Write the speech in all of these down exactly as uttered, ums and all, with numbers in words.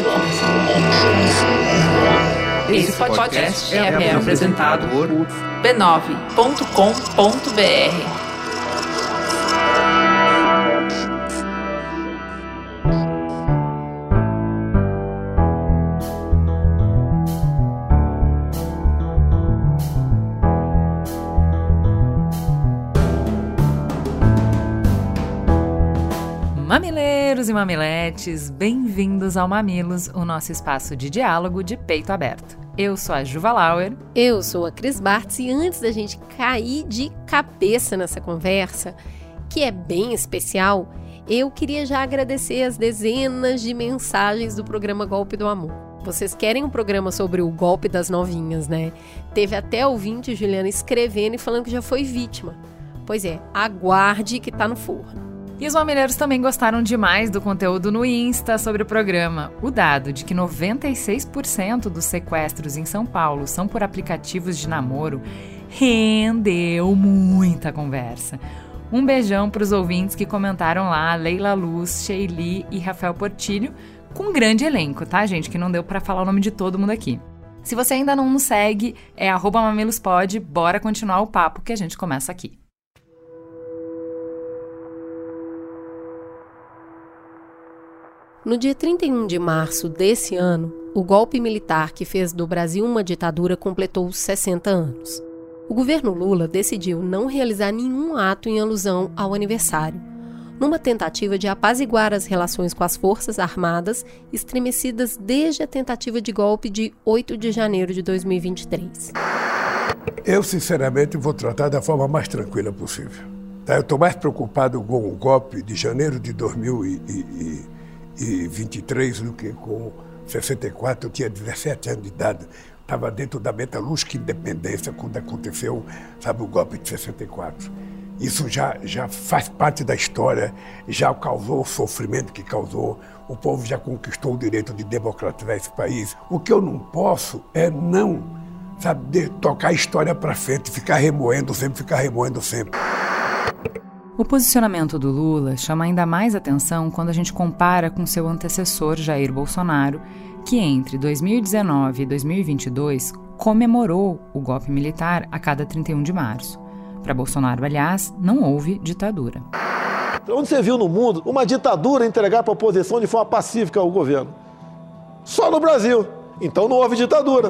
Esse podcast é, é apresentado por b nove ponto com ponto b r. Mamileiros e mamiletes, bem-vindos ao Mamilos, o nosso espaço de diálogo de peito aberto. Eu sou a Juva Lauer. Eu sou a Cris Bartz e antes da gente cair de cabeça nessa conversa, que é bem especial, eu queria já agradecer as dezenas de mensagens do programa Golpe do Amor. Vocês querem um programa sobre o golpe das novinhas, né? Teve até ouvinte, Juliana, escrevendo e falando que já foi vítima. Pois é, aguarde que tá no forno. E os mamileiros também gostaram demais do conteúdo no Insta sobre o programa. O dado de que noventa e seis por cento dos sequestros em São Paulo são por aplicativos de namoro rendeu muita conversa. Um beijão para os ouvintes que comentaram lá, Leila Luz, Sheili e Rafael Portilho, com um grande elenco, tá, gente? Que não deu para falar o nome de todo mundo aqui. Se você ainda não nos segue, é arroba mamilospod, bora continuar o papo que a gente começa aqui. No dia trinta e um de março desse ano, o golpe militar que fez do Brasil uma ditadura completou sessenta anos. O governo Lula decidiu não realizar nenhum ato em alusão ao aniversário, numa tentativa de apaziguar as relações com as Forças Armadas, estremecidas desde a tentativa de golpe de oito de janeiro de dois mil e vinte e três. Eu, sinceramente, vou tratar da forma mais tranquila possível. Eu estou mais preocupado com o golpe de janeiro de dois mil e vinte e três do que com sessenta e quatro. Eu tinha dezessete anos de idade, estava dentro da metalúrgica independência quando aconteceu, sabe, o golpe de sessenta e quatro. Isso já, já faz parte da história, já causou o sofrimento que causou, o povo já conquistou o direito de democratizar esse país. O que eu não posso é não, sabe, de tocar a história para frente, ficar remoendo sempre, ficar remoendo sempre. O posicionamento do Lula chama ainda mais atenção quando a gente compara com seu antecessor Jair Bolsonaro, que entre dois mil e dezenove e dois mil e vinte e dois comemorou o golpe militar a cada trinta e um de março. Para Bolsonaro, aliás, não houve ditadura. Onde você viu no mundo uma ditadura entregar para a oposição de forma pacífica ao governo? Só no Brasil. Então não houve ditadura.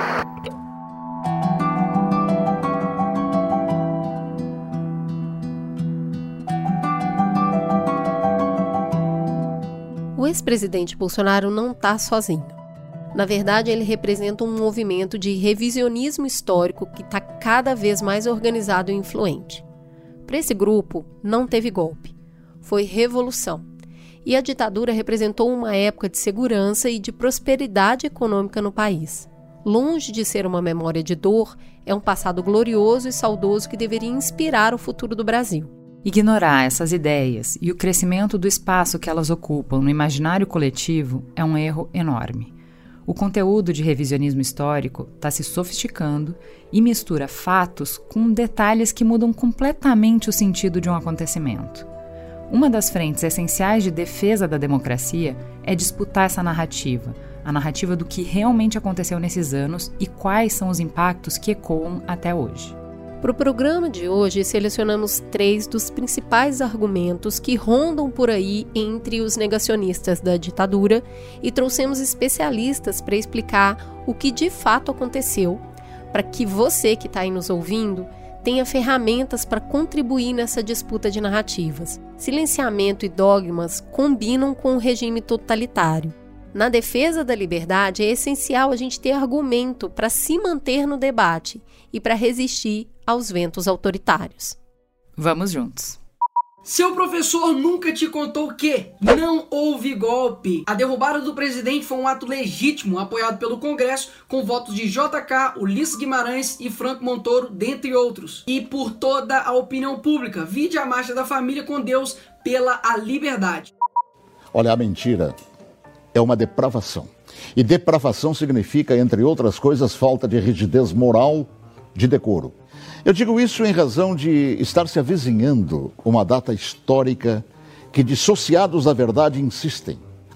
O ex-presidente Bolsonaro não está sozinho. Na verdade, ele representa um movimento de revisionismo histórico que está cada vez mais organizado e influente. Para esse grupo, não teve golpe. Foi revolução. E a ditadura representou uma época de segurança e de prosperidade econômica no país. Longe de ser uma memória de dor, é um passado glorioso e saudoso que deveria inspirar o futuro do Brasil. Ignorar essas ideias e o crescimento do espaço que elas ocupam no imaginário coletivo é um erro enorme. O conteúdo de revisionismo histórico está se sofisticando e mistura fatos com detalhes que mudam completamente o sentido de um acontecimento. Uma das frentes essenciais de defesa da democracia é disputar essa narrativa, a narrativa do que realmente aconteceu nesses anos e quais são os impactos que ecoam até hoje. Para o programa de hoje, selecionamos três dos principais argumentos que rondam por aí entre os negacionistas da ditadura e trouxemos especialistas para explicar o que de fato aconteceu, para que você que está aí nos ouvindo tenha ferramentas para contribuir nessa disputa de narrativas. Silenciamento e dogmas combinam com o regime totalitário. Na defesa da liberdade, é essencial a gente ter argumento para se manter no debate e para resistir aos ventos autoritários. Vamos juntos. Seu professor nunca te contou que não houve golpe. A derrubada do presidente foi um ato legítimo, apoiado pelo Congresso, com votos de J K, Ulisses Guimarães e Franco Montoro, dentre outros. E por toda a opinião pública. Vide a Marcha da Família com Deus pela a liberdade. Olha, a mentira é uma depravação. E depravação significa, entre outras coisas, falta de rigidez moral, de decoro. Eu digo isso em razão de estar se avizinhando uma data histórica que dissociados da verdade insistem.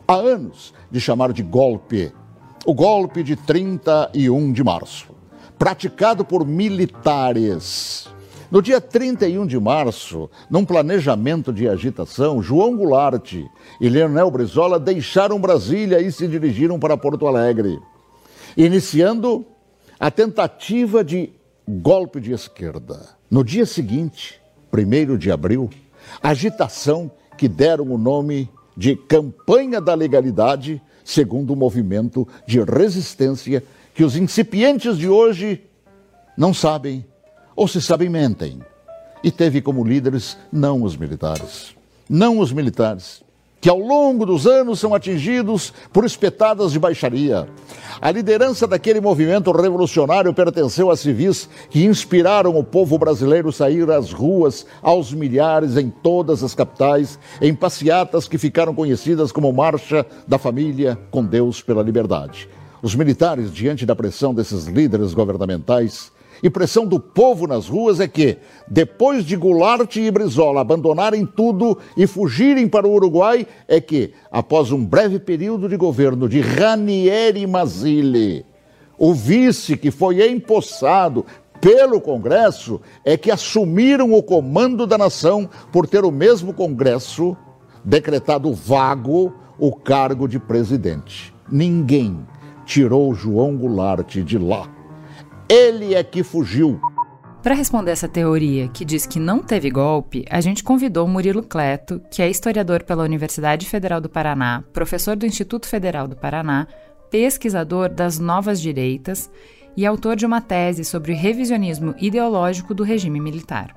há anos de chamar de golpe. O golpe de trinta e um de março, praticado por militares. No dia trinta e um de março, num planejamento de agitação, João Goulart e Leonel Brizola deixaram Brasília e se dirigiram para Porto Alegre, iniciando a tentativa de golpe de esquerda. No dia seguinte, primeiro de abril, agitação que deram o nome de Campanha da Legalidade, segundo o movimento de resistência que os incipientes de hoje não sabem, ou se sabem, mentem. E teve como líderes não os militares, não os militares, que ao longo dos anos são atingidos por espetadas de baixaria. A liderança daquele movimento revolucionário pertenceu a civis que inspiraram o povo brasileiro a sair às ruas aos milhares em todas as capitais, em passeatas que ficaram conhecidas como Marcha da Família com Deus pela Liberdade. Os militares, diante da pressão desses líderes governamentais e pressão do povo nas ruas, é que, depois de Goulart e Brizola abandonarem tudo e fugirem para o Uruguai, é que, após um breve período de governo de Ranieri Mazzilli, o vice que foi empossado pelo Congresso, é que assumiram o comando da nação por ter o mesmo Congresso decretado vago o cargo de presidente. Ninguém tirou João Goulart de lá. Ele é que fugiu. Para responder essa teoria, que diz que não teve golpe, a gente convidou Murilo Cleto, que é historiador pela Universidade Federal do Paraná, professor do Instituto Federal do Paraná, pesquisador das novas direitas e autor de uma tese sobre o revisionismo ideológico do regime militar.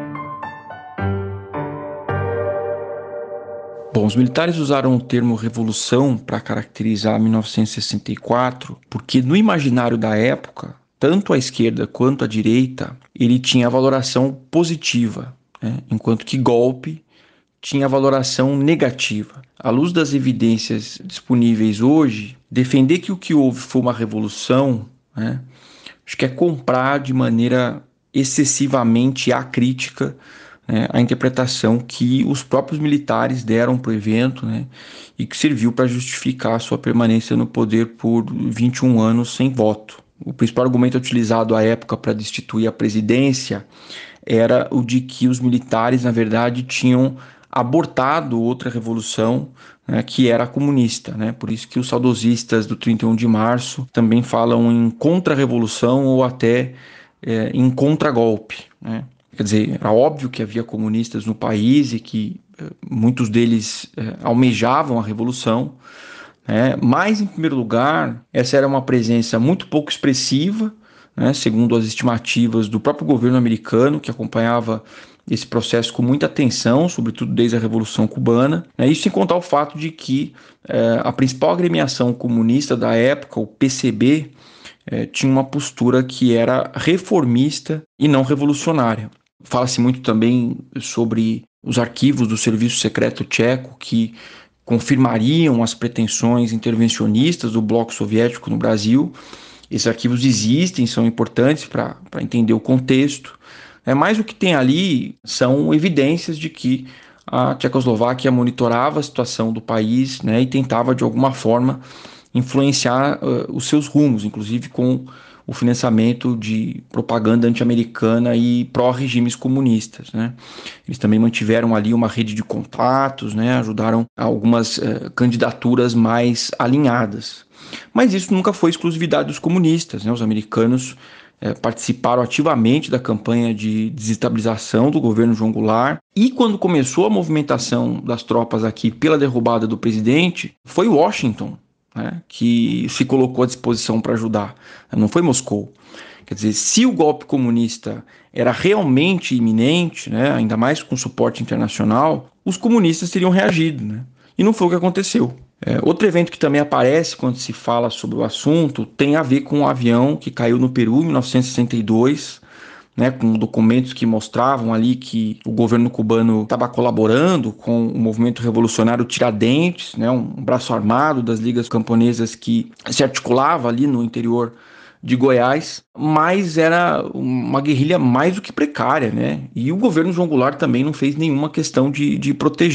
Bom, os militares usaram o termo revolução para caracterizar mil novecentos e sessenta e quatro, porque no imaginário da época, tanto a esquerda quanto a direita, ele tinha valoração positiva, né? Enquanto que golpe tinha valoração negativa. À luz das evidências disponíveis hoje, defender que o que houve foi uma revolução, né, acho que é comprar de maneira excessivamente acrítica, né, a interpretação que os próprios militares deram para o evento, né, e que serviu para justificar a sua permanência no poder por vinte e um anos sem voto. O principal argumento utilizado à época para destituir a presidência era o de que os militares, na verdade, tinham abortado outra revolução, né, que era a comunista, né? Por isso que os saudosistas do trinta e um de março também falam em contra-revolução ou até é, em contra-golpe, né? Quer dizer, era óbvio que havia comunistas no país e que é, muitos deles é, almejavam a revolução, né? Mas, em primeiro lugar, essa era uma presença muito pouco expressiva, né, segundo as estimativas do próprio governo americano, que acompanhava esse processo com muita atenção, sobretudo desde a Revolução Cubana, né, isso sem contar o fato de que eh, a principal agremiação comunista da época, o P C B, eh, tinha uma postura que era reformista e não revolucionária. Fala-se muito também sobre os arquivos do Serviço Secreto Tcheco, que confirmariam as pretensões intervencionistas do bloco soviético no Brasil. Esses arquivos existem, são importantes para entender o contexto, é, mas o que tem ali são evidências de que a Tchecoslováquia monitorava a situação do país, né, e tentava de alguma forma influenciar uh, os seus rumos, inclusive com o financiamento de propaganda anti-americana e pró-regimes comunistas, né. Eles também mantiveram ali uma rede de contatos, né, ajudaram algumas uh, candidaturas mais alinhadas. Mas isso nunca foi exclusividade dos comunistas, né? Os americanos eh, participaram ativamente da campanha de desestabilização do governo João Goulart. E quando começou a movimentação das tropas aqui pela derrubada do presidente, foi Washington, né, que se colocou à disposição para ajudar, não foi Moscou. Quer dizer, se o golpe comunista era realmente iminente, né, ainda mais com suporte internacional, os comunistas teriam reagido, né? E não foi o que aconteceu. É, outro evento que também aparece quando se fala sobre o assunto tem a ver com um avião que caiu no Peru em mil novecentos e sessenta e dois, né, com documentos que mostravam ali que o governo cubano estava colaborando com o movimento revolucionário Tiradentes, né, um braço armado das ligas camponesas que se articulava ali no interior de Goiás, mas era uma guerrilha mais do que precária, né? E o governo João Goulart também não fez nenhuma questão de, de proteger,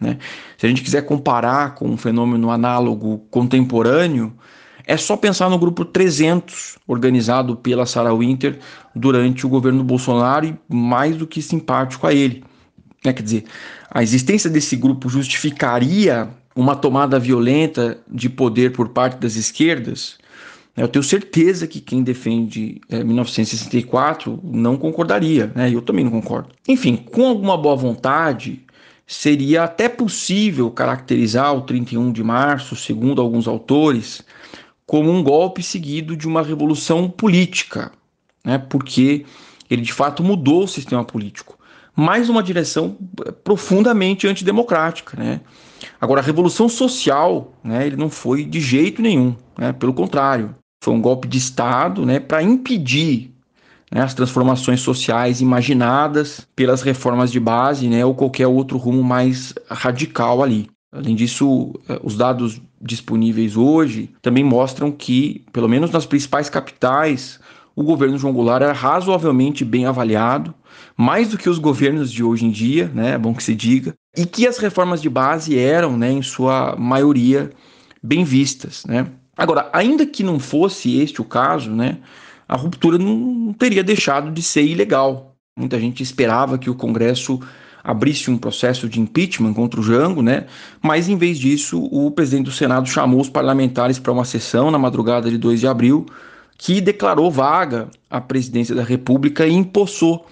né? Se a gente quiser comparar com um fenômeno análogo contemporâneo, é só pensar no grupo trezentos, organizado pela Sarah Winter durante o governo Bolsonaro e mais do que simpático a ele. É, quer dizer, a existência desse grupo justificaria uma tomada violenta de poder por parte das esquerdas? Eu tenho certeza que quem defende é, mil novecentos e sessenta e quatro não concordaria, né? Eu também não concordo. Enfim, com alguma boa vontade, seria até possível caracterizar o trinta e um de março, segundo alguns autores, como um golpe seguido de uma revolução política, né? Porque ele de fato mudou o sistema político, mas uma direção profundamente antidemocrática, né? Agora, a revolução social, né, ele não foi de jeito nenhum, né? Pelo contrário, foi um golpe de Estado, né, para impedir, né, as transformações sociais imaginadas pelas reformas de base, né, ou qualquer outro rumo mais radical ali. Além disso, os dados disponíveis hoje também mostram que, pelo menos nas principais capitais, o governo João Goulart era razoavelmente bem avaliado, mais do que os governos de hoje em dia, né, é bom que se diga, e que as reformas de base eram, né, em sua maioria, bem vistas, né. Agora, ainda que não fosse este o caso, né, a ruptura não teria deixado de ser ilegal. Muita gente esperava que o Congresso abrisse um processo de impeachment contra o Jango, né? Mas em vez disso, o presidente do Senado chamou os parlamentares para uma sessão na madrugada de dois de abril, que declarou vaga a presidência da República e empossou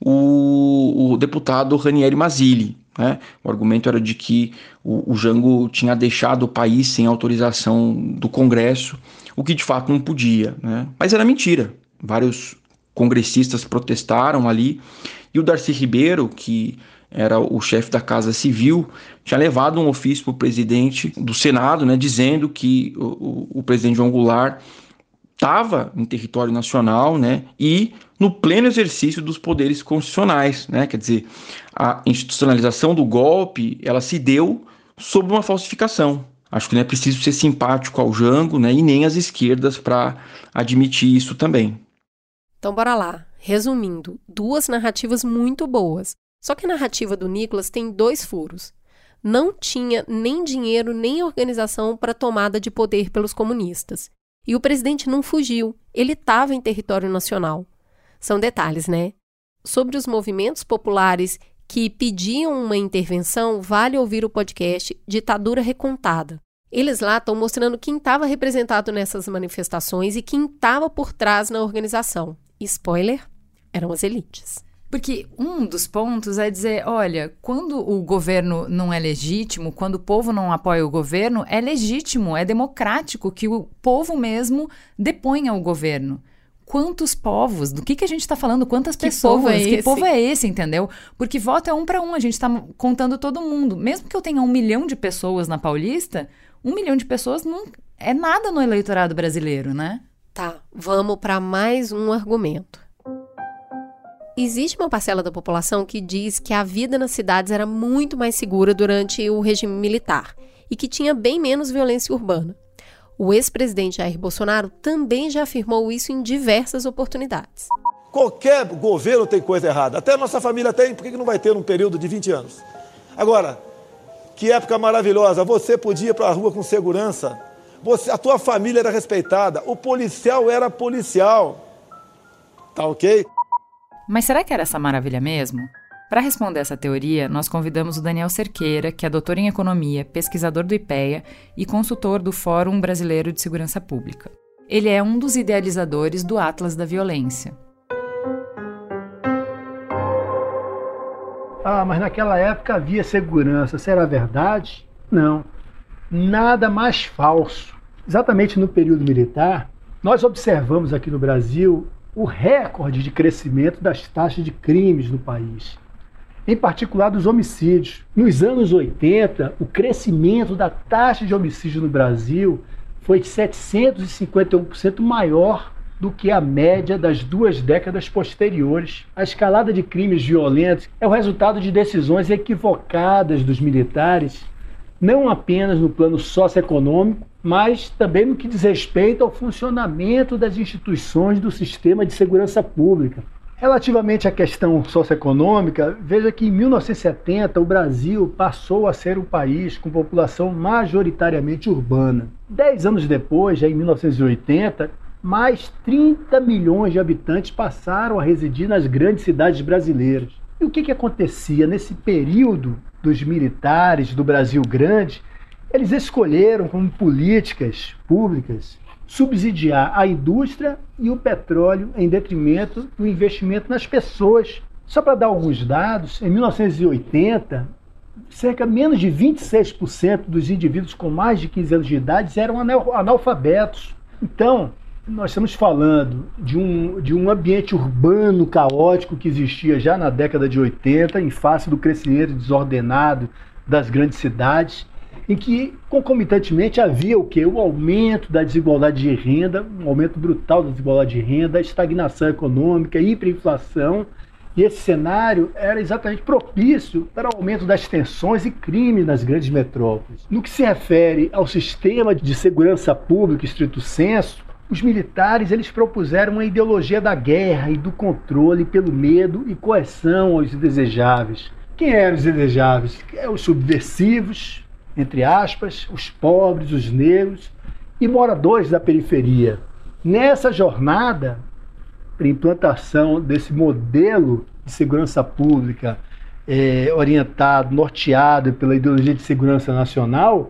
o, o deputado Ranieri Mazzilli, né? O argumento era de que o, o Jango tinha deixado o país sem autorização do Congresso, o que de fato não podia, né? Mas era mentira. Vários congressistas protestaram ali e o Darcy Ribeiro, que era o chefe da Casa Civil, tinha levado um ofício para o presidente do Senado, né, dizendo que o, o, o presidente João Goulart estava em território nacional, né, e no pleno exercício dos poderes constitucionais, né, quer dizer, a institucionalização do golpe, ela se deu sob uma falsificação. Acho que não é preciso ser simpático ao Jango, né, e nem às esquerdas para admitir isso também. Então bora lá. Resumindo, duas narrativas muito boas. Só que a narrativa do Nicolas tem dois furos. Não tinha nem dinheiro nem organização para tomada de poder pelos comunistas. E o presidente não fugiu, ele estava em território nacional. São detalhes, né? Sobre os movimentos populares que pediam uma intervenção, vale ouvir o podcast Ditadura Recontada. Eles lá estão mostrando quem estava representado nessas manifestações e quem estava por trás na organização. Spoiler, eram as elites. Porque um dos pontos é dizer, olha, quando o governo não é legítimo, quando o povo não apoia o governo, é legítimo, é democrático que o povo mesmo deponha o governo. Quantos povos? Do que, que a gente está falando? Quantas que pessoas? Povo é que esse? povo é esse, entendeu? Porque voto é um para um, a gente está contando todo mundo. Mesmo que eu tenha um milhão de pessoas na Paulista, um milhão de pessoas não é nada no eleitorado brasileiro, né? Tá, vamos para mais um argumento. Existe uma parcela da população que diz que a vida nas cidades era muito mais segura durante o regime militar e que tinha bem menos violência urbana. O ex-presidente Jair Bolsonaro também já afirmou isso em diversas oportunidades. Qualquer governo tem coisa errada. Até a nossa família tem, por que não vai ter num período de vinte anos? Agora, que época maravilhosa, você podia ir para a rua com segurança, você, a tua família era respeitada, o policial era policial, tá ok? Mas será que era essa maravilha mesmo? Para responder essa teoria, nós convidamos o Daniel Cerqueira, que é doutor em economia, pesquisador do IPEA e consultor do Fórum Brasileiro de Segurança Pública. Ele é um dos idealizadores do Atlas da Violência. Ah, mas naquela época havia segurança. Será verdade? Não. Nada mais falso. Exatamente no período militar, nós observamos aqui no Brasil o recorde de crescimento das taxas de crimes no país, em particular dos homicídios. Nos anos oitenta, o crescimento da taxa de homicídio no Brasil foi de setecentos e cinquenta e um por cento maior do que a média das duas décadas posteriores. A escalada de crimes violentos é o resultado de decisões equivocadas dos militares, não apenas no plano socioeconômico, mas também no que diz respeito ao funcionamento das instituições do sistema de segurança pública. Relativamente à questão socioeconômica, veja que em mil novecentos e setenta o Brasil passou a ser um país com população majoritariamente urbana. Dez anos depois, já em mil novecentos e oitenta, mais trinta milhões de habitantes passaram a residir nas grandes cidades brasileiras. E o que, que acontecia nesse período dos militares do Brasil grande? Eles escolheram como políticas públicas subsidiar a indústria e o petróleo em detrimento do investimento nas pessoas. Só para dar alguns dados, em mil novecentos e oitenta, cerca menos de vinte e seis por cento dos indivíduos com mais de quinze anos de idade eram analfabetos. Então, nós estamos falando de um, de um ambiente urbano caótico que existia já na década de oitenta, em face do crescimento desordenado das grandes cidades, em que, concomitantemente, havia o quê? O aumento da desigualdade de renda, um aumento brutal da desigualdade de renda, estagnação econômica, hiperinflação, e esse cenário era exatamente propício para o aumento das tensões e crime nas grandes metrópoles. No que se refere ao sistema de segurança pública, estrito senso, os militares eles propuseram uma ideologia da guerra e do controle pelo medo e coerção aos indesejáveis. Quem eram os indesejáveis? Os subversivos, entre aspas, os pobres, os negros e moradores da periferia. Nessa jornada, para implantação desse modelo de segurança pública é, orientado, norteado pela ideologia de segurança nacional,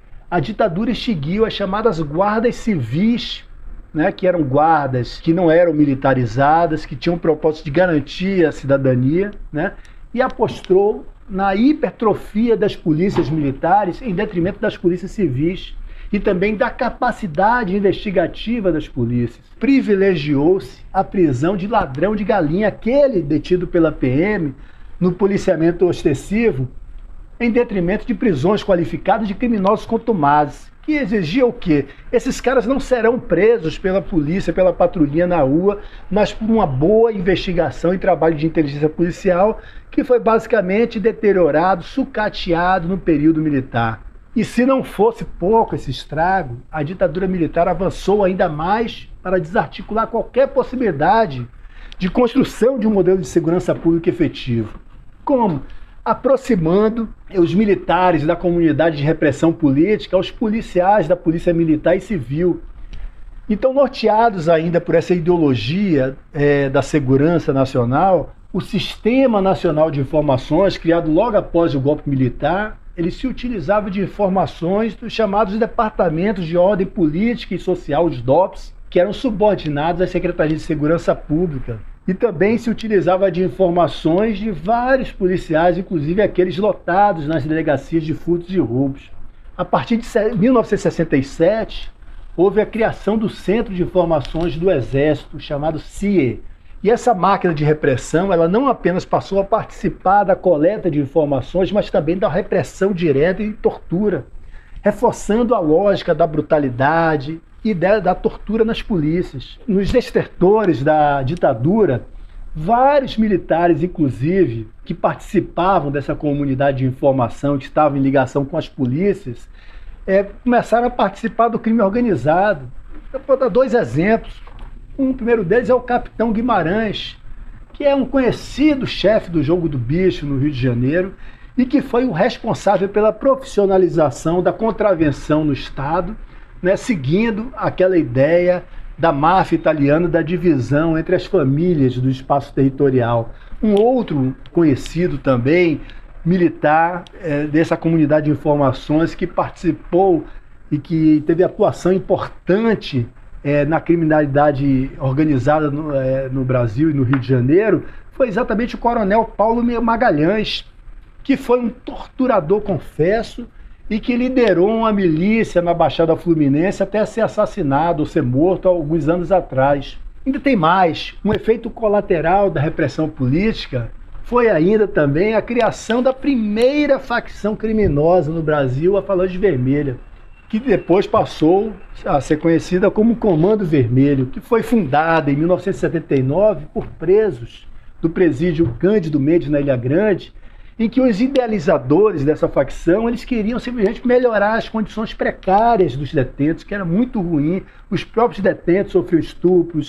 a ditadura extinguiu as chamadas guardas civis, né, que eram guardas que não eram militarizadas, que tinham o propósito de garantir a cidadania, né, e apostou na hipertrofia das polícias militares em detrimento das polícias civis e também da capacidade investigativa das polícias. Privilegiou-se a prisão de ladrão de galinha, aquele detido pela P M no policiamento ostensivo, em detrimento de prisões qualificadas de criminosos contumazes, que exigia o quê? Esses caras não serão presos pela polícia, pela patrulhinha na rua, mas por uma boa investigação e trabalho de inteligência policial que foi basicamente deteriorado, sucateado no período militar. E se não fosse pouco esse estrago, a ditadura militar avançou ainda mais para desarticular qualquer possibilidade de construção de um modelo de segurança pública efetivo. Como? Aproximando os militares da comunidade de repressão política aos policiais da polícia militar e civil. Então, norteados ainda por essa ideologia é, da segurança nacional, o Sistema Nacional de Informações, criado logo após o golpe militar, ele se utilizava de informações dos chamados Departamentos de Ordem Política e Social, os D O Ps, que eram subordinados às Secretarias de Segurança Pública. E também se utilizava de informações de vários policiais, inclusive aqueles lotados nas delegacias de furtos e roubos. A partir de mil novecentos e sessenta e sete, houve a criação do Centro de Informações do Exército, chamado C I E. E essa máquina de repressão, ela não apenas passou a participar da coleta de informações, mas também da repressão direta e tortura, reforçando a lógica da brutalidade e da, da tortura nas polícias. Nos destertores da ditadura, vários militares, inclusive, que participavam dessa comunidade de informação, que estavam em ligação com as polícias, é, começaram a participar do crime organizado. Eu vou dar dois exemplos. Um primeiro deles é o capitão Guimarães, que é um conhecido chefe do Jogo do Bicho no Rio de Janeiro e que foi o responsável pela profissionalização da contravenção no Estado, né, seguindo aquela ideia da máfia italiana da divisão entre as famílias do espaço territorial. Um outro conhecido também, militar, é, dessa comunidade de informações que participou e que teve atuação importante É, na criminalidade organizada no, é, no Brasil e no Rio de Janeiro, foi exatamente o coronel Paulo Magalhães, que foi um torturador, confesso, e que liderou uma milícia na Baixada Fluminense até ser assassinado ou ser morto há alguns anos atrás. Ainda tem mais, um efeito colateral da repressão política foi ainda também a criação da primeira facção criminosa no Brasil, a Falange Vermelha, que depois passou a ser conhecida como Comando Vermelho, que foi fundada em mil novecentos e setenta e nove por presos do presídio Cândido Mendes na Ilha Grande, em que os idealizadores dessa facção eles queriam simplesmente melhorar as condições precárias dos detentos, que era muito ruim. Os próprios detentos sofriam estupros,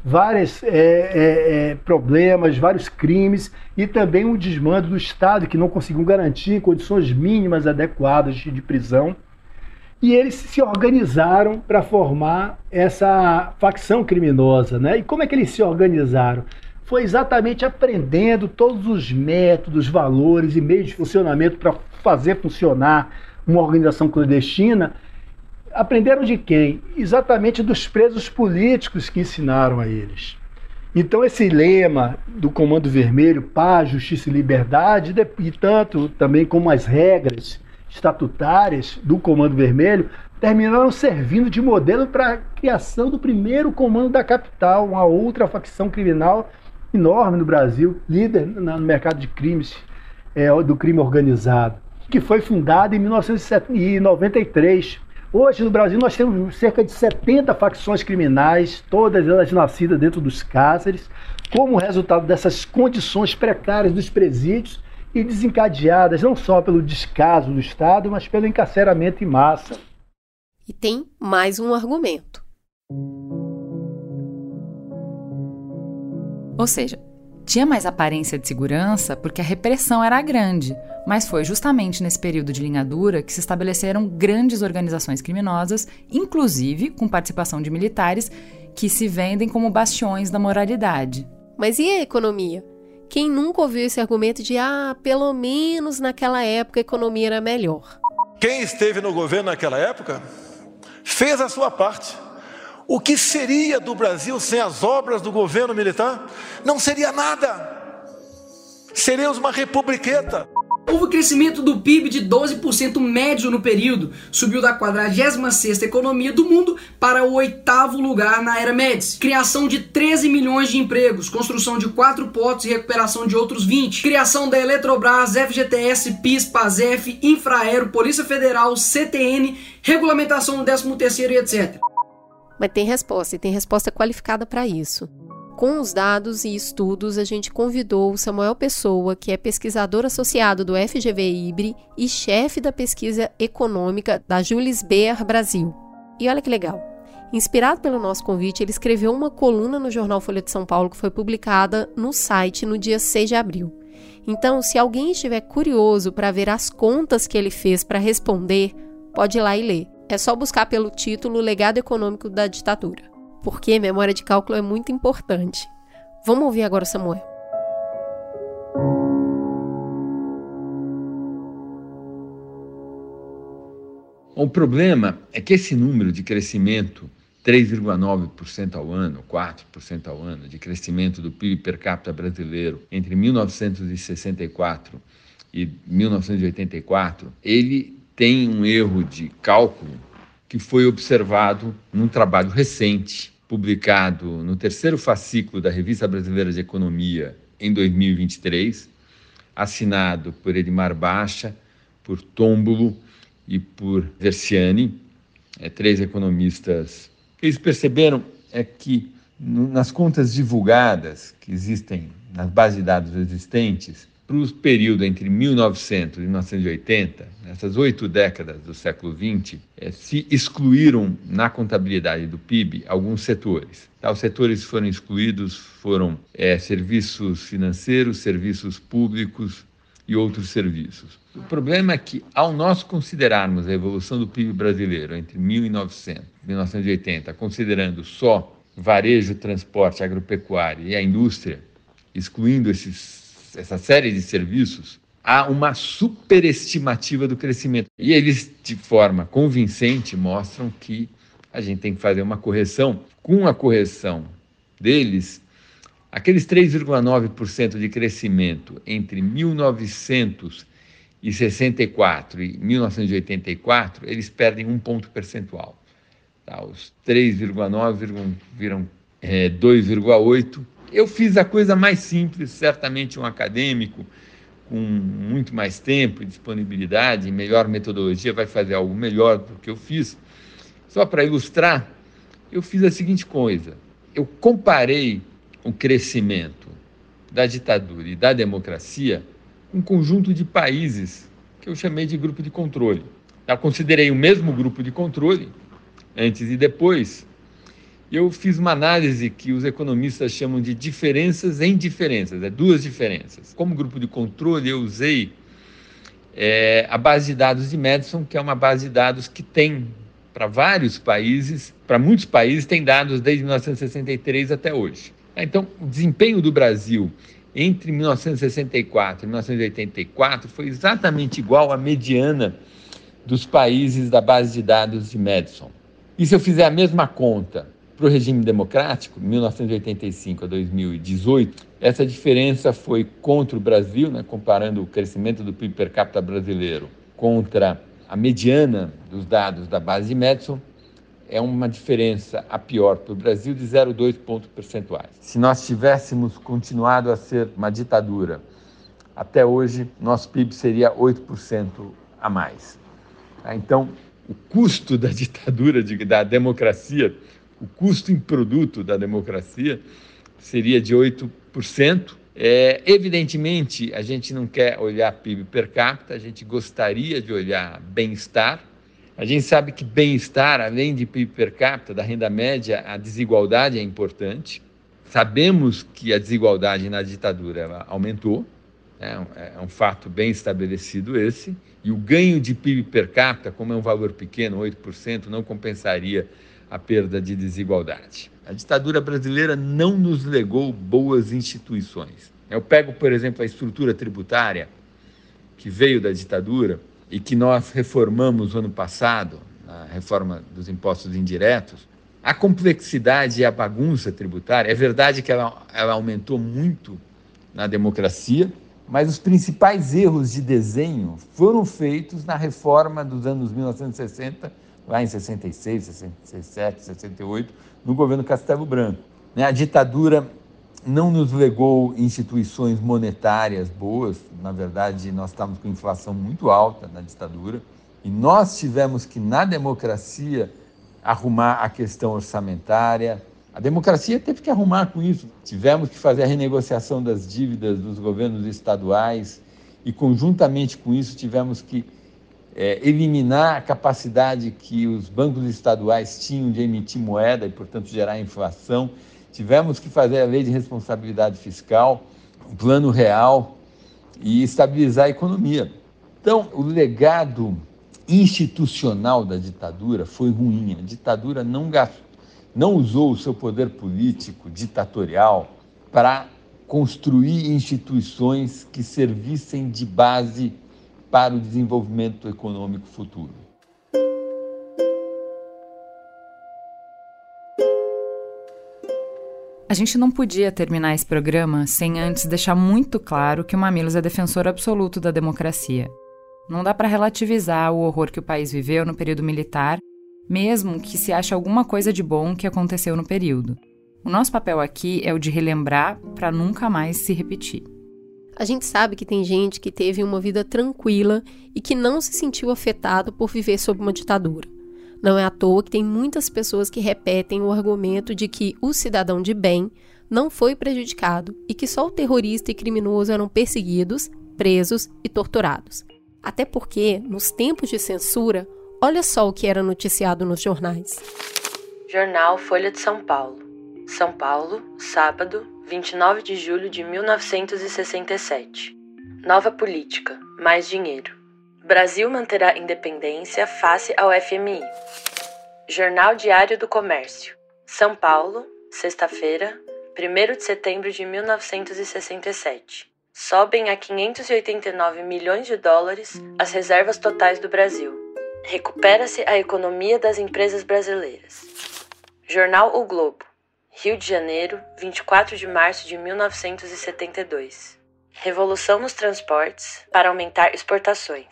vários é, é, é, problemas, vários crimes e também um desmando do Estado que não conseguiu garantir condições mínimas adequadas de prisão. E eles se organizaram para formar essa facção criminosa, né? E como é que eles se organizaram? Foi exatamente aprendendo todos os métodos, valores e meios de funcionamento para fazer funcionar uma organização clandestina. Aprenderam de quem? Exatamente dos presos políticos que ensinaram a eles. Então esse lema do Comando Vermelho, paz, justiça e liberdade, e tanto também como as regras estatutárias do Comando Vermelho, terminaram servindo de modelo para a criação do primeiro comando da capital, uma outra facção criminal enorme no Brasil, líder no mercado de crimes, é, do crime organizado, que foi fundada em mil novecentos e noventa e três. Hoje no Brasil nós temos cerca de setenta facções criminais, todas elas nascidas dentro dos cárceres, como resultado dessas condições precárias dos presídios e desencadeadas não só pelo descaso do Estado, mas pelo encarceramento em massa. E tem mais um argumento. Ou seja, tinha mais aparência de segurança porque a repressão era grande, mas foi justamente nesse período de linha dura que se estabeleceram grandes organizações criminosas, inclusive com participação de militares, que se vendem como bastiões da moralidade. Mas e a economia? Quem nunca ouviu esse argumento de, ah, pelo menos naquela época a economia era melhor? Quem esteve no governo naquela época fez a sua parte. O que seria do Brasil sem as obras do governo militar? Não seria nada. Seríamos uma republiqueta. Houve crescimento do P I B de doze por cento médio no período, subiu da quadragésima sexta economia do mundo para o oitavo lugar na era Médici. Criação de treze milhões de empregos, construção de quatro portos e recuperação de outros vinte. Criação da Eletrobras, F G T S, PIS, PASEF, Infraero, Polícia Federal, C T N, regulamentação do décimo terceiro e etcétera. Mas tem resposta, e tem resposta qualificada para isso. Com os dados e estudos, a gente convidou o Samuel Pessoa, que é pesquisador associado do F G V I B R E e chefe da pesquisa econômica da Julis Baer Brasil. E olha que legal, inspirado pelo nosso convite, ele escreveu uma coluna no jornal Folha de São Paulo que foi publicada no site no dia seis de abril. Então, se alguém estiver curioso para ver as contas que ele fez para responder, pode ir lá e ler. É só buscar pelo título Legado Econômico da Ditadura. Porque memória de cálculo é muito importante. Vamos ouvir agora o Samuel. O problema é que esse número de crescimento, três vírgula nove por cento ao ano, quatro por cento ao ano, de crescimento do P I B per capita brasileiro entre mil novecentos e sessenta e quatro e mil novecentos e oitenta e quatro, ele tem um erro de cálculo que foi observado num trabalho recente, publicado no terceiro fascículo da Revista Brasileira de Economia em dois mil e vinte e três, assinado por Edmar Baixa, por Tômbolo e por Versiani, é, três economistas. O que eles perceberam é que no, nas contas divulgadas que existem nas bases de dados existentes, para o período entre mil e novecentos e mil novecentos e oitenta, nessas oito décadas do século vinte, é, se excluíram na contabilidade do P I B alguns setores. Tá, os setores que foram excluídos foram é, serviços financeiros, serviços públicos e outros serviços. O problema é que, ao nós considerarmos a evolução do P I B brasileiro entre mil e novecentos e mil novecentos e oitenta, considerando só varejo, transporte, agropecuária e a indústria, excluindo esses essa série de serviços, há uma superestimativa do crescimento. E eles, de forma convincente, mostram que a gente tem que fazer uma correção. Com a correção deles, aqueles três vírgula nove por cento de crescimento entre mil novecentos e sessenta e quatro e mil novecentos e oitenta e quatro, eles perdem um ponto percentual. Tá? Os três vírgula nove viram é, dois vírgula oito. Eu fiz a coisa mais simples, certamente um acadêmico com muito mais tempo e disponibilidade e melhor metodologia vai fazer algo melhor do que eu fiz. Só para ilustrar, eu fiz a seguinte coisa, eu comparei o crescimento da ditadura e da democracia com um conjunto de países que eu chamei de grupo de controle. Eu considerei o mesmo grupo de controle, antes e depois, Eu fiz uma análise que os economistas chamam de diferenças em diferenças, é duas diferenças. Como grupo de controle, eu usei é, a base de dados de Madison, que é uma base de dados que tem para vários países, para muitos países, tem dados desde mil novecentos e sessenta e três até hoje. Então, o desempenho do Brasil entre mil novecentos e sessenta e quatro e mil novecentos e oitenta e quatro foi exatamente igual à mediana dos países da base de dados de Madison. E se eu fizer a mesma conta para o regime democrático, mil novecentos e oitenta e cinco a dois mil e dezoito, essa diferença foi contra o Brasil, né, comparando o crescimento do P I B per capita brasileiro contra a mediana dos dados da base de Madison, é uma diferença a pior para o Brasil de zero vírgula dois pontos percentuais. Se nós tivéssemos continuado a ser uma ditadura até hoje, nosso P I B seria oito por cento a mais. Então, o custo da ditadura, da democracia, o custo em produto da democracia seria de oito por cento. É, evidentemente, a gente não quer olhar P I B per capita, a gente gostaria de olhar bem-estar. A gente sabe que bem-estar, além de P I B per capita, da renda média, a desigualdade é importante. Sabemos que a desigualdade na ditadura ela aumentou, é um, é um fato bem estabelecido esse, e o ganho de P I B per capita, como é um valor pequeno, oito por cento, não compensaria a perda de desigualdade. A ditadura brasileira não nos legou boas instituições. Eu pego, por exemplo, a estrutura tributária que veio da ditadura e que nós reformamos no ano passado, a reforma dos impostos indiretos. A complexidade e a bagunça tributária, é verdade que ela, ela aumentou muito na democracia, mas os principais erros de desenho foram feitos na reforma dos anos mil novecentos e sessenta, lá em sessenta e seis, sessenta e sete, sessenta e oito, no governo Castelo Branco. A ditadura não nos legou instituições monetárias boas, na verdade nós estávamos com inflação muito alta na ditadura, e nós tivemos que, na democracia, arrumar a questão orçamentária. A democracia teve que arrumar com isso. Tivemos que fazer a renegociação das dívidas dos governos estaduais e, conjuntamente com isso, tivemos que é, eliminar a capacidade que os bancos estaduais tinham de emitir moeda e, portanto, gerar inflação. Tivemos que fazer a lei de responsabilidade fiscal, o plano real e estabilizar a economia. Então, o legado institucional da ditadura foi ruim. A ditadura não gastou, não usou o seu poder político ditatorial para construir instituições que servissem de base para o desenvolvimento econômico futuro. A gente não podia terminar esse programa sem antes deixar muito claro que o Mamilos é defensor absoluto da democracia. Não dá para relativizar o horror que o país viveu no período militar, mesmo que se ache alguma coisa de bom que aconteceu no período. O nosso papel aqui é o de relembrar para nunca mais se repetir. A gente sabe que tem gente que teve uma vida tranquila e que não se sentiu afetado por viver sob uma ditadura. Não é à toa que tem muitas pessoas que repetem o argumento de que o cidadão de bem não foi prejudicado e que só o terrorista e criminoso eram perseguidos, presos e torturados. Até porque, nos tempos de censura, olha só o que era noticiado nos jornais. Jornal Folha de São Paulo. São Paulo, sábado, vinte e nove de julho de mil novecentos e sessenta e sete. Nova política, mais dinheiro. Brasil manterá independência face ao F M I. Jornal Diário do Comércio. São Paulo, sexta-feira, primeiro de setembro de mil novecentos e sessenta e sete. Sobem a quinhentos e oitenta e nove milhões de dólares as reservas totais do Brasil. Recupera-se a economia das empresas brasileiras. Jornal O Globo. Rio de Janeiro, vinte e quatro de março de mil novecentos e setenta e dois. Revolução nos transportes para aumentar exportações.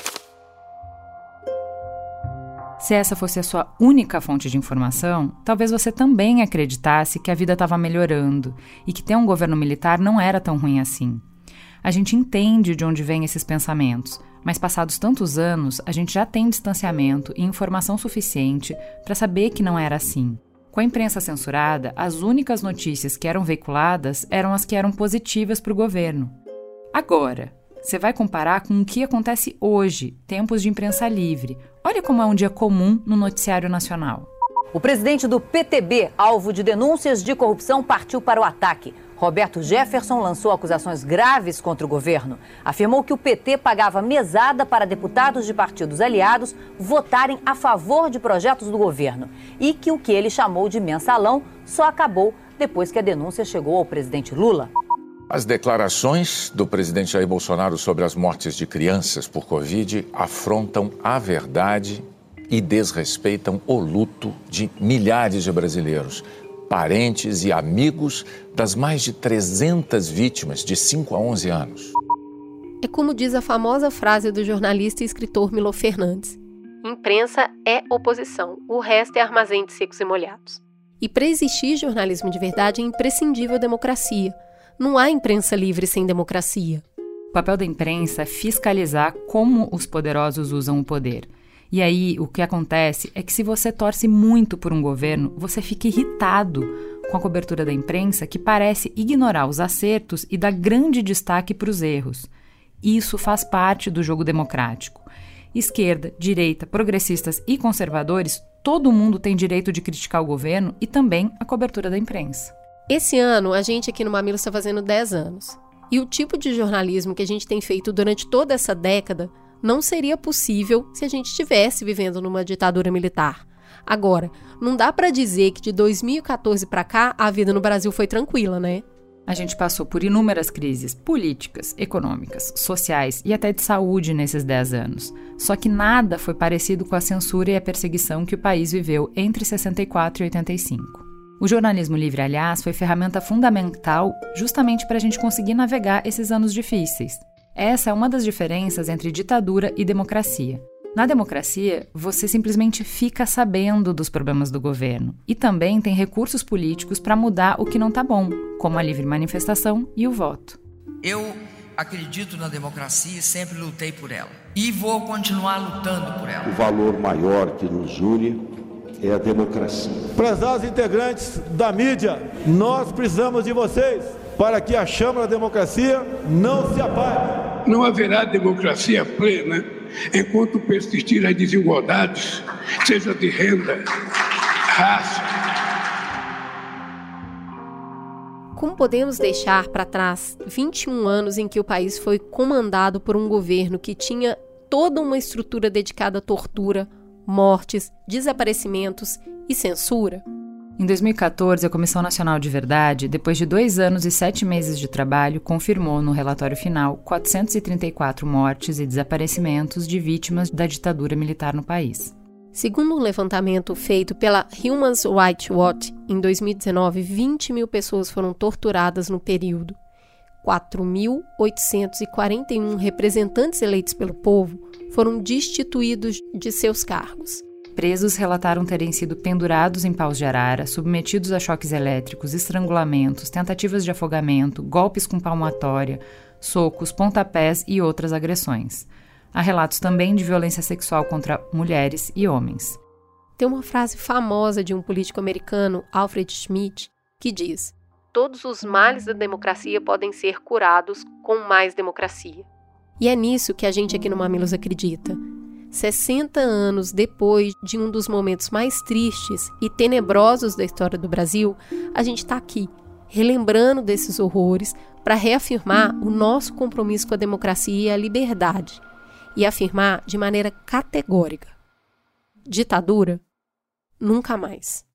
Se essa fosse a sua única fonte de informação, talvez você também acreditasse que a vida estava melhorando e que ter um governo militar não era tão ruim assim. A gente entende de onde vêm esses pensamentos, mas passados tantos anos, a gente já tem distanciamento e informação suficiente para saber que não era assim. Com a imprensa censurada, as únicas notícias que eram veiculadas eram as que eram positivas para o governo. Agora, você vai comparar com o que acontece hoje, tempos de imprensa livre. Olha como é um dia comum no noticiário nacional. O presidente do P T B, alvo de denúncias de corrupção, partiu para o ataque. Roberto Jefferson lançou acusações graves contra o governo. Afirmou que o P T pagava mesada para deputados de partidos aliados votarem a favor de projetos do governo e que o que ele chamou de mensalão só acabou depois que a denúncia chegou ao presidente Lula. As declarações do presidente Jair Bolsonaro sobre as mortes de crianças por Covid afrontam a verdade e desrespeitam o luto de milhares de brasileiros, parentes e amigos das mais de trezentas vítimas de cinco a onze anos. É como diz a famosa frase do jornalista e escritor Milor Fernandes: imprensa é oposição, o resto é armazém de secos e molhados. E para existir jornalismo de verdade é imprescindível a democracia. Não há imprensa livre sem democracia. O papel da imprensa é fiscalizar como os poderosos usam o poder. E aí, o que acontece é que se você torce muito por um governo, você fica irritado com a cobertura da imprensa que parece ignorar os acertos e dar grande destaque para os erros. Isso faz parte do jogo democrático. Esquerda, direita, progressistas e conservadores, todo mundo tem direito de criticar o governo e também a cobertura da imprensa. Esse ano, a gente aqui no Mamilos está fazendo dez anos. E o tipo de jornalismo que a gente tem feito durante toda essa década não seria possível se a gente estivesse vivendo numa ditadura militar. Agora, não dá para dizer que de dois mil e quatorze para cá a vida no Brasil foi tranquila, né? A gente passou por inúmeras crises políticas, econômicas, sociais e até de saúde nesses dez anos. Só que nada foi parecido com a censura e a perseguição que o país viveu entre sessenta e quatro e oitenta e cinco. O jornalismo livre, aliás, foi ferramenta fundamental justamente para a gente conseguir navegar esses anos difíceis. Essa é uma das diferenças entre ditadura e democracia. Na democracia, você simplesmente fica sabendo dos problemas do governo e também tem recursos políticos para mudar o que não está bom, como a livre manifestação e o voto. Eu acredito na democracia e sempre lutei por ela. E vou continuar lutando por ela. O valor maior que nos une é a democracia. Prezados integrantes da mídia, nós precisamos de vocês para que a chama da democracia não se apague. Não haverá democracia plena enquanto persistir as desigualdades, seja de renda, raça. Como podemos deixar para trás vinte e um anos em que o país foi comandado por um governo que tinha toda uma estrutura dedicada à tortura, mortes, desaparecimentos e censura? Em dois mil e quatorze, a Comissão Nacional de Verdade, depois de dois anos e sete meses de trabalho, confirmou no relatório final quatrocentas e trinta e quatro mortes e desaparecimentos de vítimas da ditadura militar no país. Segundo um levantamento feito pela Human Rights Watch, em dois mil e dezenove, vinte mil pessoas foram torturadas no período. quatro mil oitocentos e quarenta e um representantes eleitos pelo povo foram destituídos de seus cargos. Presos relataram terem sido pendurados em paus de arara, submetidos a choques elétricos, estrangulamentos, tentativas de afogamento, golpes com palmatória, socos, pontapés e outras agressões. Há relatos também de violência sexual contra mulheres e homens. Tem uma frase famosa de um político americano, Alfred Schmidt, que diz: todos os males da democracia podem ser curados com mais democracia. E é nisso que a gente aqui no Mamilos acredita. sessenta anos depois de um dos momentos mais tristes e tenebrosos da história do Brasil, a gente está aqui, relembrando desses horrores para reafirmar o nosso compromisso com a democracia e a liberdade. E afirmar de maneira categórica: ditadura, nunca mais.